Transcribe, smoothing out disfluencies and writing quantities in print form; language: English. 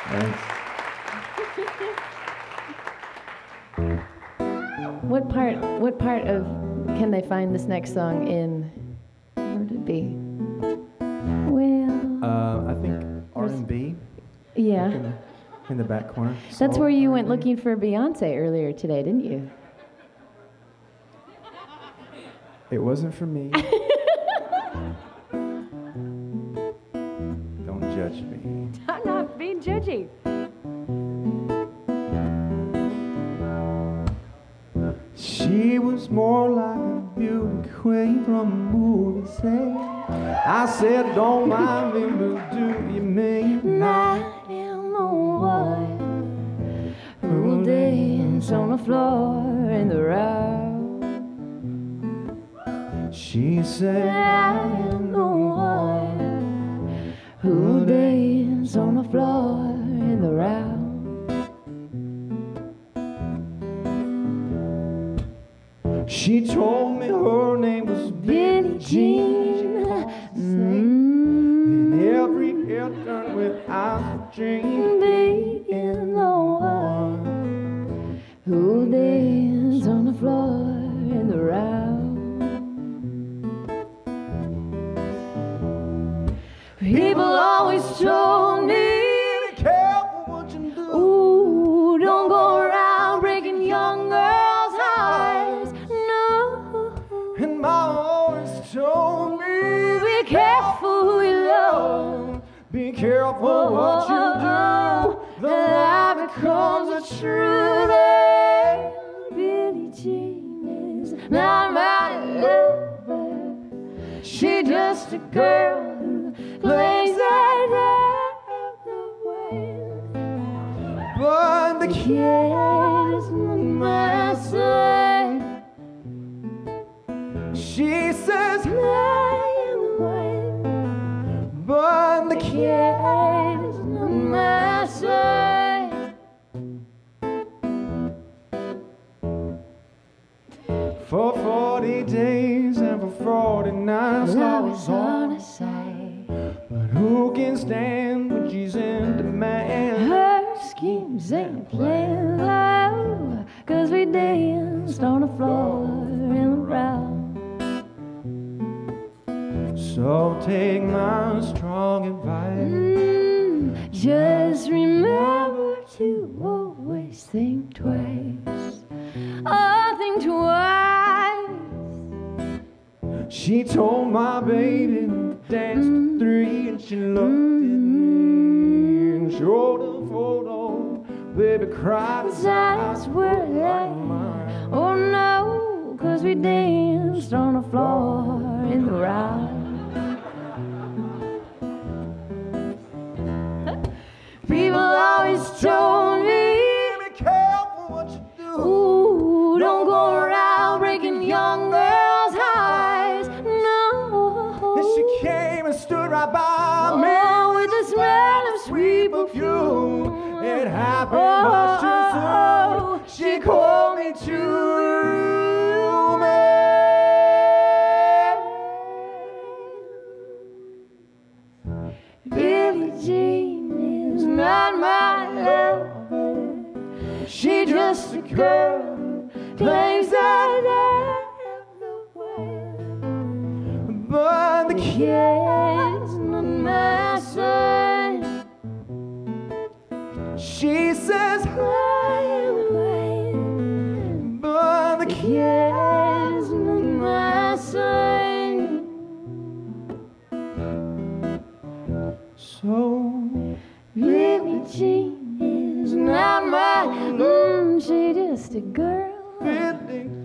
Thanks. What part of Can They Find This Next Song in? Where would it be? Well, I think R&B. Yeah. In the back corner. That's where you went R&B. looking for Beyonce earlier today, didn't you? It wasn't for me. Don't judge me. I'm not being judgy. She was more like a beauty queen from a movie set. I said, don't mind me, but do you mean I am the one who will dance on the floor in the round. She said, I am the one who will dance on the floor in the round. She told me her name was Billie Jean. And every head turned with eyes of dream. Being the one who will dance on the floor in the round. People always told me, Be careful what you do. ooh, don't go around breaking young girls' hearts. No, And my always told me, be careful who you love. be careful what you do. The lie becomes a truth. Billie Jean is not my lover. She's just a girl who plays that the wind. But the kid Kid is not my son. she says, I am the one. but the kid Kid is not my son. for 40 days and for 40 nights I was on. a side. But who can stand when she's in demand? Her schemes ain't playing loud, 'cause we danced on the floor in the round. So take my strong advice. Just remember to always think twice. Oh, think twice. She told my baby we danced to 3 and she looked at me and showed a photo. Baby cried His eyes were like, oh no, 'cause we danced on the floor in the round. People always told me, be careful what you do. ooh, don't go around breaking young girls' hearts. No. And she came and stood right by me. Oh, with the smell of sweet perfume. perfume. It happened much too soon. She called me to me. Billie Jean is not my lover. She just a girl who plays that the wind. But the kid, Kid's not my son. she says, I am the wind. but the kid. Kid's not my son. So Billie Jean is not my, she just a girl Billie